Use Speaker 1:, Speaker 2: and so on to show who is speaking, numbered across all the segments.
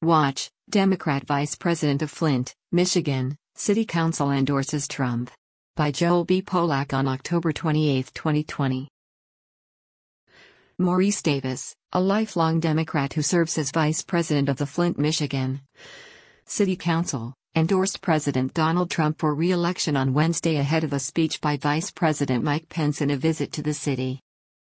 Speaker 1: Watch, Democrat Vice President of Flint, Michigan, City Council endorses Trump. By Joel B. Polak on October 28, 2020. Maurice Davis, a lifelong Democrat who serves as Vice President of the Flint, Michigan City Council, endorsed President Donald Trump for re-election on Wednesday ahead of a speech by Vice President Mike Pence in a visit to the city.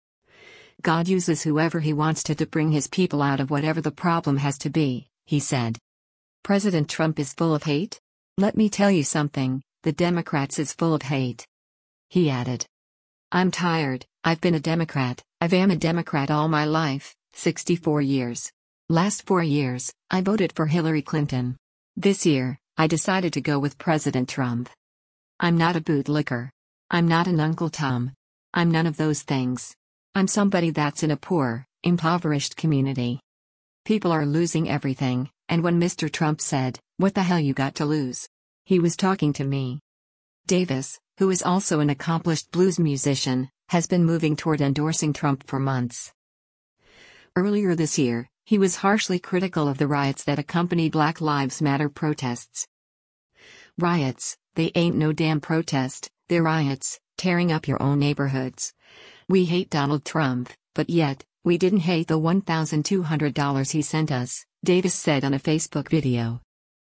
Speaker 1: God uses whoever he wants to bring his people out of whatever the problem has to be, he said. President Trump is full of hate? Let me tell you something, the Democrats is full of hate. He added. I'm tired, I've been a Democrat, I am a Democrat all my life, 64 years. Last 4 years, I voted for Hillary Clinton. This year, I decided to go with President Trump. I'm not a bootlicker. I'm not an Uncle Tom. I'm none of those things. I'm somebody that's in a poor, impoverished community. People are losing everything, and when Mr. Trump said, "What the hell you got to lose?" he was talking to me. Davis, who is also an accomplished blues musician, has been moving toward endorsing Trump for months. Earlier this year, he was harshly critical of the riots that accompany Black Lives Matter protests. Riots, they ain't no damn protest, they're riots, tearing up your own neighborhoods. We hate Donald Trump, but yet, we didn't hate the $1,200 he sent us, Davis said on a Facebook video.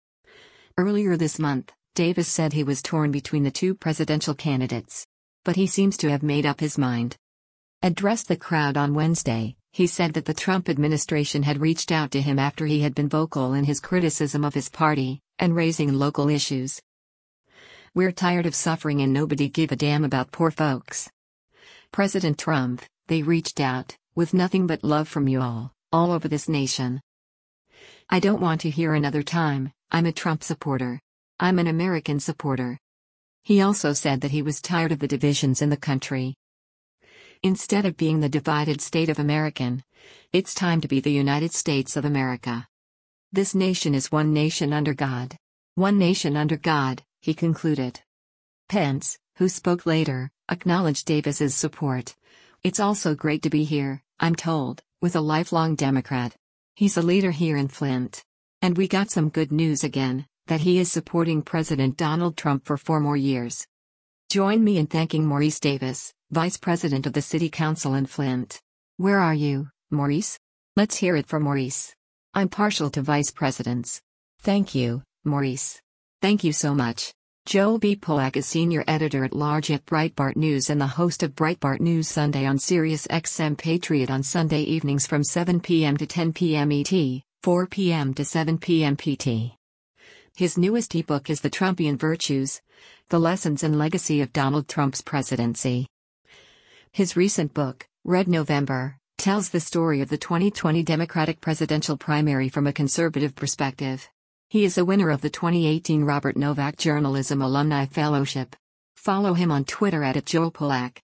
Speaker 1: Earlier this month, Davis said he was torn between the two presidential candidates. But he seems to have made up his mind. Addressed the crowd on Wednesday, he said that the Trump administration had reached out to him after he had been vocal in his criticism of his party, and raising local issues. We're tired of suffering and nobody give a damn about poor folks. President Trump, they reached out, with nothing but love from you all over this nation. I don't want to hear another time, I'm a Trump supporter. I'm an American supporter. He also said that he was tired of the divisions in the country. Instead of being the divided state of American, it's time to be the United States of America. This nation is one nation under God. One nation under God, he concluded. Pence, who spoke later, acknowledged Davis's support. It's also great to be here, I'm told, with a lifelong Democrat. He's a leader here in Flint. And we got some good news again, that he is supporting President Donald Trump for 4 more years. Join me in thanking Maurice Davis, Vice President of the City Council in Flint. Where are you, Maurice? Let's hear it from Maurice. I'm partial to vice presidents. Thank you, Maurice. Thank you so much. Joel B. Polak is Senior Editor-at-Large at Breitbart News and the host of Breitbart News Sunday on Sirius XM Patriot on Sunday evenings from 7 p.m. to 10 p.m. ET, 4 p.m. to 7 p.m. PT. His newest ebook is The Trumpian Virtues: The Lessons and Legacy of Donald Trump's Presidency. His recent book, Red November, tells the story of the 2020 Democratic presidential primary from a conservative perspective. He is a winner of the 2018 Robert Novak Journalism Alumni Fellowship. Follow him on Twitter @JoelPolak.